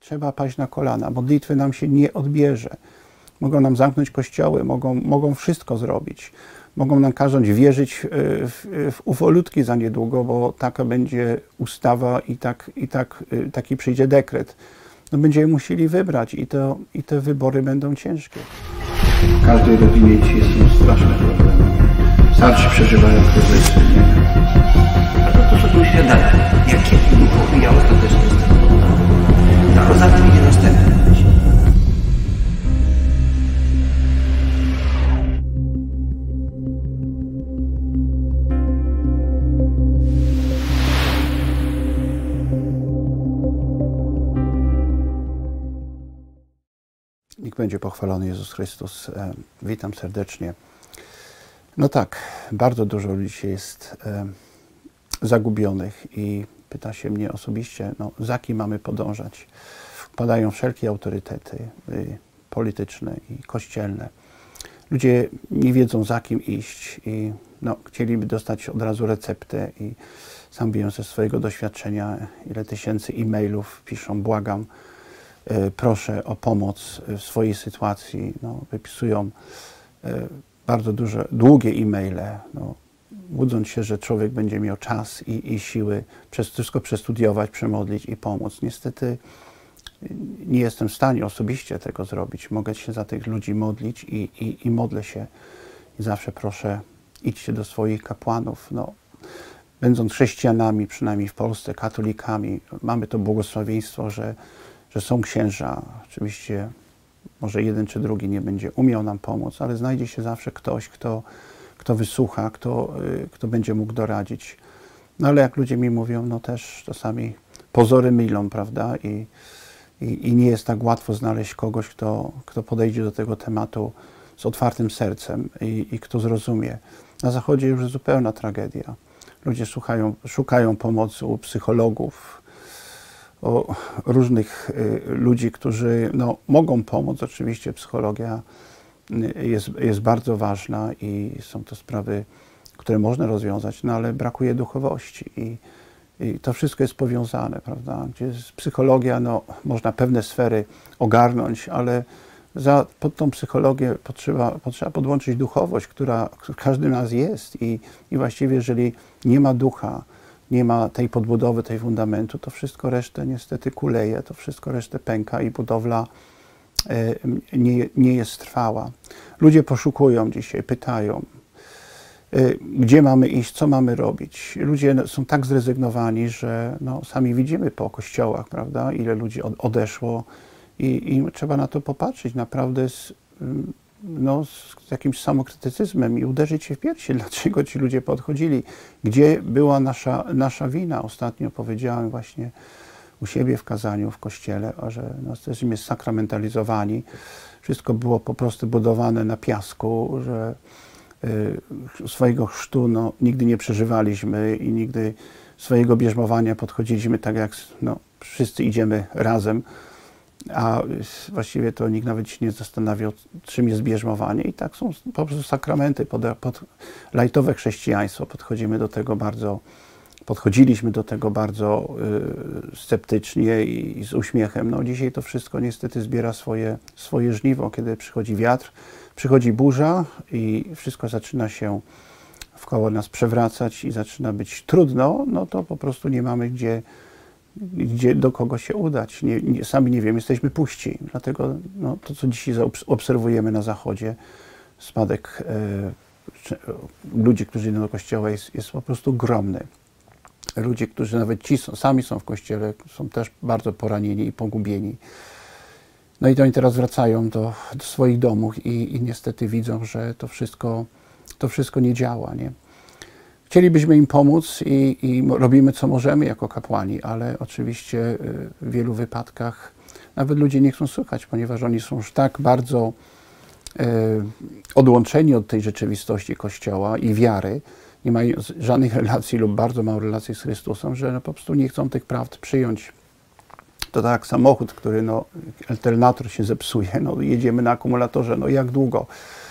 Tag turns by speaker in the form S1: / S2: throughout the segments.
S1: Trzeba paść na kolana. Modlitwy nam się nie odbierze. Mogą nam zamknąć kościoły, mogą wszystko zrobić. Mogą nam kazać wierzyć w ufolutki za niedługo, bo taka będzie ustawa i taki przyjdzie dekret. No będziemy musieli wybrać i te wybory będą ciężkie.
S2: W każdej rodzinie dzisiaj są straszne problemy. Starsi przeżywają kryzysy.
S3: A to są świadane. Jakie duchowi ja ostatecznie jestem. Tak, za nami nie następne.
S1: Niech będzie pochwalony Jezus Chrystus. Witam serdecznie. No tak, bardzo dużo ludzi dzisiaj jest zagubionych i pyta się mnie osobiście, no, za kim mamy podążać. Padają wszelkie autorytety polityczne i kościelne. Ludzie nie wiedzą, za kim iść i no, chcieliby dostać od razu receptę i sam wiem ze swojego doświadczenia, ile tysięcy e-mailów piszą, błagam, proszę o pomoc w swojej sytuacji. No, wypisują bardzo długie e-maile, no, budząc się, że człowiek będzie miał czas i siły wszystko przestudiować, przemodlić i pomóc. Niestety nie jestem w stanie osobiście tego zrobić. Mogę się za tych ludzi modlić i modlę się. I zawsze proszę, idźcie do swoich kapłanów. No, będąc chrześcijanami, przynajmniej w Polsce, katolikami, mamy to błogosławieństwo, że są księża. Oczywiście może jeden czy drugi nie będzie umiał nam pomóc, ale znajdzie się zawsze ktoś, kto wysłucha, kto będzie mógł doradzić. No ale jak ludzie mi mówią, no też czasami pozory mylą, prawda? I nie jest tak łatwo znaleźć kogoś, kto podejdzie do tego tematu z otwartym sercem i kto zrozumie. Na Zachodzie już jest zupełna tragedia. Ludzie szukają pomocy u psychologów, o różnych ludzi, którzy no, mogą pomóc. Oczywiście psychologia jest bardzo ważna i są to sprawy, które można rozwiązać, no ale brakuje duchowości i to wszystko jest powiązane, prawda? Gdzie psychologia, no, można pewne sfery ogarnąć, ale pod tą psychologię potrzeba podłączyć duchowość, która w każdym nas jest i właściwie jeżeli nie ma ducha, nie ma tej podbudowy, tej fundamentu, to wszystko resztę niestety kuleje, to wszystko resztę pęka i budowla nie jest trwała. Ludzie poszukują dzisiaj, pytają, gdzie mamy iść, co mamy robić. Ludzie są tak zrezygnowani, że no, sami widzimy po kościołach, prawda, ile ludzi odeszło i trzeba na to popatrzeć naprawdę z jakimś samokrytycyzmem i uderzyć się w piersi, dlaczego ci ludzie podchodzili, gdzie była nasza wina. Ostatnio powiedziałem właśnie u siebie w kazaniu, w kościele, że jesteśmy sakramentalizowani. Wszystko było po prostu budowane na piasku, że swojego chrztu no, nigdy nie przeżywaliśmy i nigdy swojego bierzmowania podchodziliśmy tak jak no, wszyscy idziemy razem, a właściwie to nikt nawet się nie zastanawiał, czym jest bierzmowanie i tak są po prostu sakramenty, pod lajtowe chrześcijaństwo. Podchodziliśmy do tego bardzo sceptycznie i z uśmiechem. No, dzisiaj to wszystko niestety zbiera swoje żniwo, kiedy przychodzi wiatr, przychodzi burza i wszystko zaczyna się wkoło nas przewracać i zaczyna być trudno, no to po prostu nie mamy gdzie do kogo się udać. Sami nie wiemy, jesteśmy puści. Dlatego no, to, co dzisiaj obserwujemy na Zachodzie, spadek ludzi, którzy idą do kościoła jest po prostu ogromny. Ludzie, którzy nawet sami są w kościele, są też bardzo poranieni i pogubieni. No i oni teraz wracają do swoich domów i niestety widzą, że to wszystko nie działa. Nie? Chcielibyśmy im pomóc i robimy, co możemy jako kapłani, ale oczywiście w wielu wypadkach nawet ludzie nie chcą słuchać, ponieważ oni są już tak bardzo odłączeni od tej rzeczywistości Kościoła i wiary, nie mają żadnych relacji lub bardzo mało relacji z Chrystusem, że no po prostu nie chcą tych prawd przyjąć. To tak jak samochód, który no, alternator się zepsuje, no jedziemy na akumulatorze, no jak długo?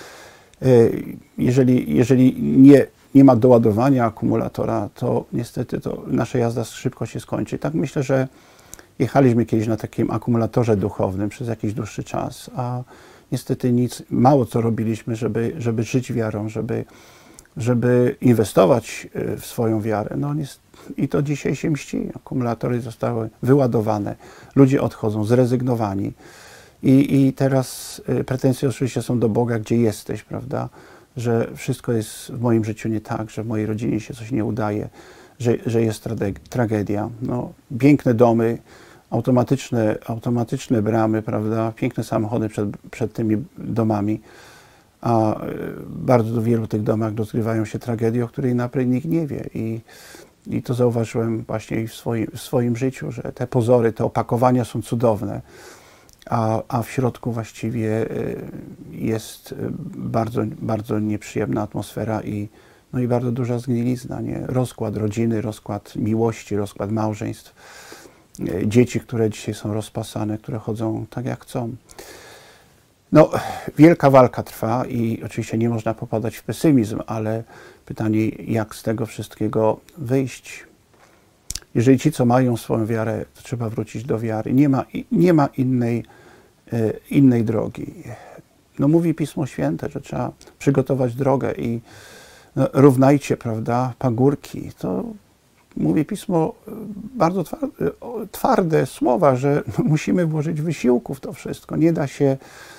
S1: Jeżeli nie ma doładowania akumulatora, to niestety nasza jazda szybko się skończy. Tak myślę, że Jechaliśmy kiedyś na takim akumulatorze duchownym przez jakiś dłuższy czas, a niestety mało co robiliśmy, żeby żyć wiarą, żeby inwestować w swoją wiarę. No, i to dzisiaj się mści. Akumulatory zostały wyładowane, ludzie odchodzą, zrezygnowani. I teraz pretensje oczywiście są do Boga, gdzie jesteś, prawda? Że wszystko jest w moim życiu nie tak, że w mojej rodzinie się coś nie udaje, że jest tragedia. No, piękne domy, automatyczne bramy, prawda? Piękne samochody przed tymi domami, a bardzo w wielu tych domach rozgrywają się tragedie, o której naprawdę nikt nie wie. I to zauważyłem właśnie i w swoim życiu, że te pozory, te opakowania są cudowne, a w środku właściwie jest bardzo, bardzo nieprzyjemna atmosfera i bardzo duża zgnilizna, nie? Rozkład rodziny, rozkład miłości, rozkład małżeństw, dzieci, które dzisiaj są rozpasane, które chodzą tak jak chcą. No, wielka walka trwa i oczywiście nie można popadać w pesymizm, ale pytanie, jak z tego wszystkiego wyjść. Jeżeli ci, co mają swoją wiarę, to trzeba wrócić do wiary. Nie ma innej drogi. No, mówi Pismo Święte, że trzeba przygotować drogę i równajcie, prawda, pagórki. To mówi Pismo bardzo twarde słowa, że musimy włożyć wysiłku w to wszystko. Nie da się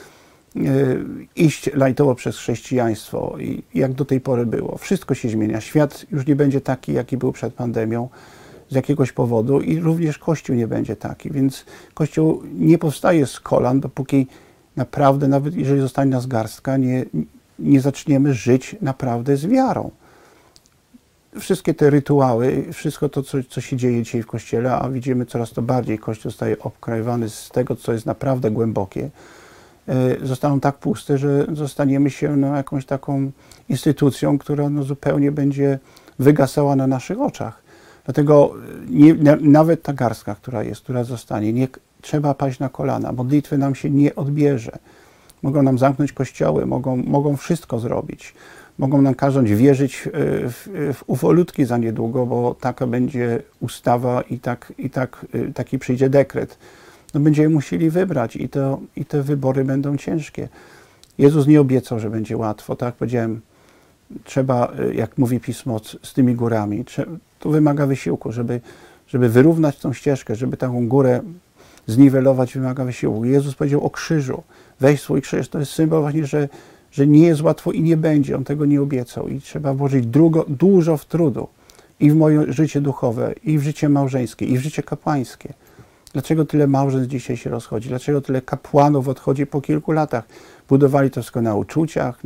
S1: iść lajtowo przez chrześcijaństwo, i jak do tej pory było. Wszystko się zmienia. Świat już nie będzie taki, jaki był przed pandemią z jakiegoś powodu i również Kościół nie będzie taki. Więc Kościół nie powstaje z kolan, dopóki naprawdę, nawet jeżeli zostanie nas garstka, nie zaczniemy żyć naprawdę z wiarą. Wszystkie te rytuały, wszystko to, co się dzieje dzisiaj w Kościele, a widzimy coraz to bardziej, Kościół zostaje obkrajowany z tego, co jest naprawdę głębokie, zostaną tak puste, że zostaniemy się jakąś taką instytucją, która zupełnie będzie wygasała na naszych oczach. Dlatego nawet ta garstka, która zostanie, nie trzeba paść na kolana. Modlitwy nam się nie odbierze. Mogą nam zamknąć kościoły, mogą wszystko zrobić. Mogą nam kazać wierzyć w ufolutki za niedługo, bo taka będzie ustawa i taki przyjdzie dekret. No, będziemy musieli wybrać i te wybory będą ciężkie. Jezus nie obiecał, że będzie łatwo. Tak jak powiedziałem, trzeba, jak mówi Pismo, z tymi górami, to wymaga wysiłku, żeby wyrównać tą ścieżkę, żeby taką górę zniwelować, wymaga wysiłku. Jezus powiedział o krzyżu. Weź swój krzyż. To jest symbol właśnie, że nie jest łatwo i nie będzie. On tego nie obiecał. I trzeba włożyć dużo w trudu. I w moje życie duchowe, i w życie małżeńskie, i w życie kapłańskie. Dlaczego tyle małżeństw dzisiaj się rozchodzi? Dlaczego tyle kapłanów odchodzi po kilku latach? Budowali to wszystko na uczuciach,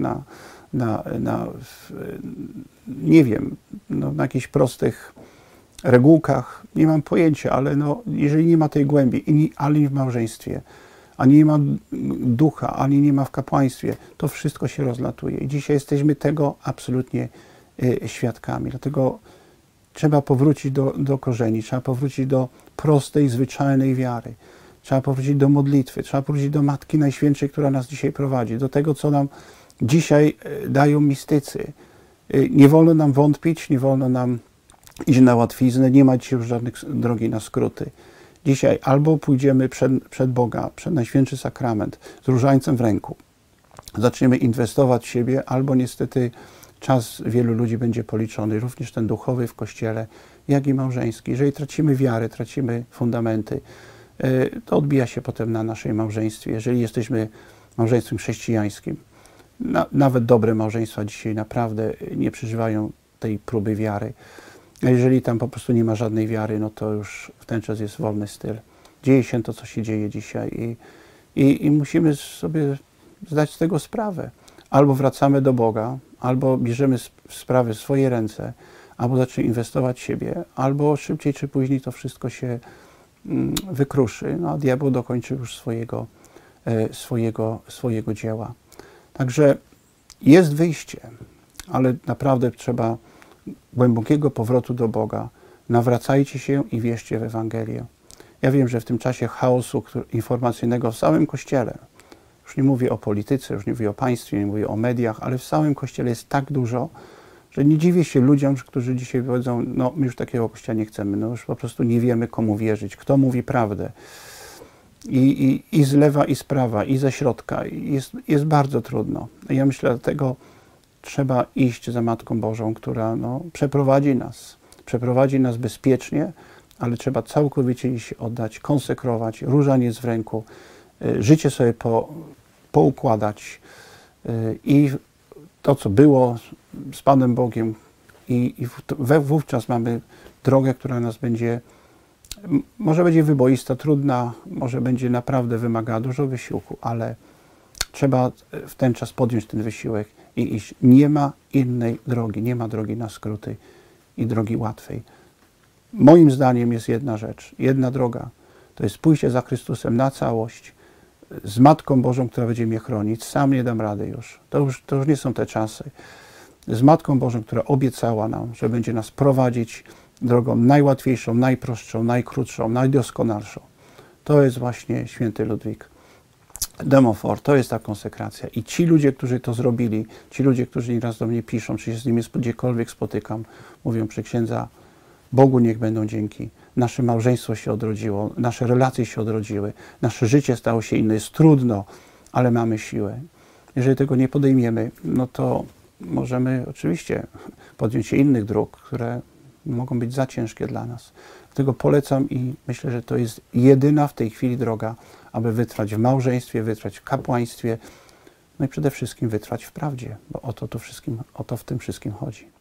S1: nie wiem, na jakichś prostych regułkach. Nie mam pojęcia, ale jeżeli nie ma tej głębi, ani w małżeństwie, ani nie ma ducha, ani nie ma w kapłaństwie, to wszystko się rozlatuje. I dzisiaj jesteśmy tego absolutnie świadkami. Dlatego trzeba powrócić do korzeni, trzeba powrócić do prostej, zwyczajnej wiary. Trzeba powrócić do modlitwy, trzeba powrócić do Matki Najświętszej, która nas dzisiaj prowadzi, do tego, co nam dzisiaj dają mistycy. Nie wolno nam wątpić, nie wolno nam iść na łatwiznę, nie ma dzisiaj już żadnych drogi na skróty. Dzisiaj albo pójdziemy przed Boga, przed Najświętszy Sakrament, z różańcem w ręku, zaczniemy inwestować w siebie, albo niestety czas wielu ludzi będzie policzony, również ten duchowy w Kościele, jak i małżeński. Jeżeli tracimy wiarę, tracimy fundamenty, to odbija się potem na naszej małżeństwie. Jeżeli jesteśmy małżeństwem chrześcijańskim, nawet dobre małżeństwa dzisiaj naprawdę nie przeżywają tej próby wiary. A jeżeli tam po prostu nie ma żadnej wiary, no to już w ten czas jest wolny styl. Dzieje się to, co się dzieje dzisiaj i musimy sobie zdać z tego sprawę. Albo wracamy do Boga, albo bierzemy sprawy w swoje ręce, albo zaczniemy inwestować w siebie, albo szybciej czy później to wszystko się wykruszy, a diabeł dokończy już swojego dzieła. Także jest wyjście, ale naprawdę trzeba głębokiego powrotu do Boga. Nawracajcie się i wierzcie w Ewangelię. Ja wiem, że w tym czasie chaosu informacyjnego w samym Kościele, już nie mówię o polityce, już nie mówię o państwie, nie mówię o mediach, ale w samym Kościele jest tak dużo, że nie dziwię się ludziom, którzy dzisiaj powiedzą, no my już takiego kościoła nie chcemy, no już po prostu nie wiemy, komu wierzyć, kto mówi prawdę. I z lewa, i z prawa, i ze środka. Jest bardzo trudno. Ja myślę, dlatego trzeba iść za Matką Bożą, która no, przeprowadzi nas bezpiecznie, ale trzeba całkowicie jej się oddać, konsekrować, różaniec w ręku, życie sobie poukładać i to, co było z Panem Bogiem i wówczas mamy drogę, która nas będzie, może będzie wyboista, trudna, może będzie naprawdę wymagała dużo wysiłku, ale trzeba w ten czas podjąć ten wysiłek i iść. Nie ma innej drogi, nie ma drogi na skróty i drogi łatwej. Moim zdaniem jest jedna rzecz, jedna droga. To jest pójście za Chrystusem na całość, z Matką Bożą, która będzie mnie chronić. Sam nie dam rady już. To już nie są te czasy. Z Matką Bożą, która obiecała nam, że będzie nas prowadzić drogą najłatwiejszą, najprostszą, najkrótszą, najdoskonalszą. To jest właśnie święty Ludwik de Montfort. To jest ta konsekracja. I ci ludzie, którzy to zrobili, ci ludzie, którzy nieraz do mnie piszą, czy się z nimi gdziekolwiek spotykam, mówią przy księdza, Bogu niech będą dzięki. Nasze małżeństwo się odrodziło, nasze relacje się odrodziły, nasze życie stało się inne. Jest trudno, ale mamy siłę. Jeżeli tego nie podejmiemy, no to możemy oczywiście podjąć się innych dróg, które mogą być za ciężkie dla nas. Dlatego polecam i myślę, że to jest jedyna w tej chwili droga, aby wytrwać w małżeństwie, wytrwać w kapłaństwie, no i przede wszystkim wytrwać w prawdzie, bo o to w tym wszystkim chodzi.